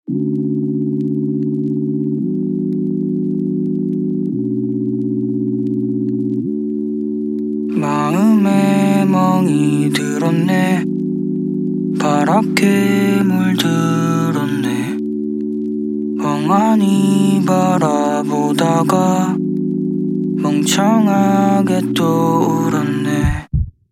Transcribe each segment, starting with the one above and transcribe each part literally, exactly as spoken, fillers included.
마음에 멍이 들었네. 파랗게 물들었네. 멍하니 바라보다가 멍청하게 또 울었네.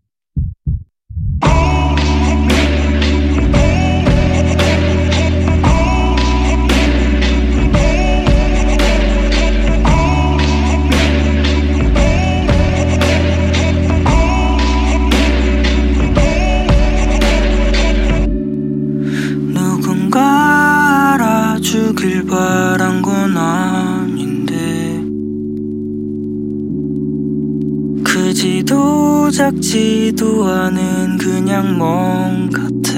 누군가 알아주길 바란 건 아닌데 크지도 작지도 않은 그냥 멍 같아.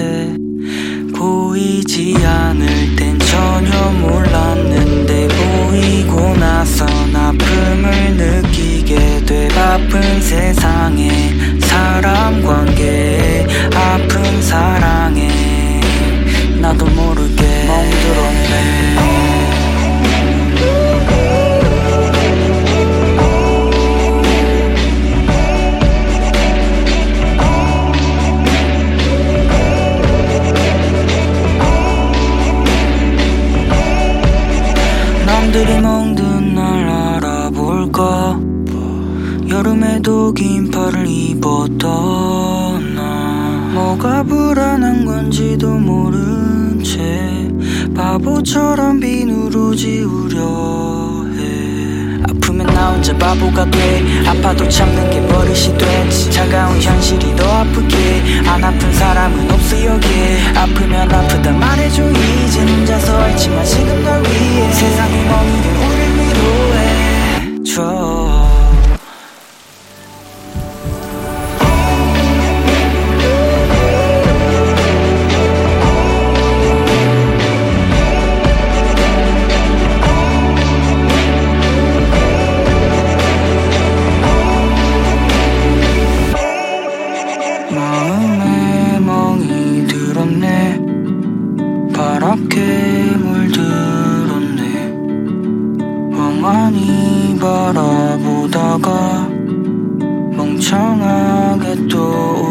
보이지 않을 땐 전혀 몰랐는데 보이고 나선 아픔을 느끼게 돼. 바쁜 세상에 사람 관계에 아픈 사랑에 나도 모르게 멍들었네. 남들이 멍든 날 알아볼까. 여름에도 긴 팔을 입었던 나. 뭐가 불안한 건지도 모른 채 바보처럼 비누로 지우려 해. 아프면 나 혼자 바보가 돼. 아파도 참는 게 버릇이 됐지. 차가운 현실이 더 아프게. 안 아픈 사람은 없어 여기에. 아프면 아프다 말해줘. 이제 혼자서 알지만 지금 널 위해 세상의 멍이들 우릴 위로해줘. 마음에 멍이 들었네. 파랗게 물들었네. 멍하니 바라보다가 멍청하게 또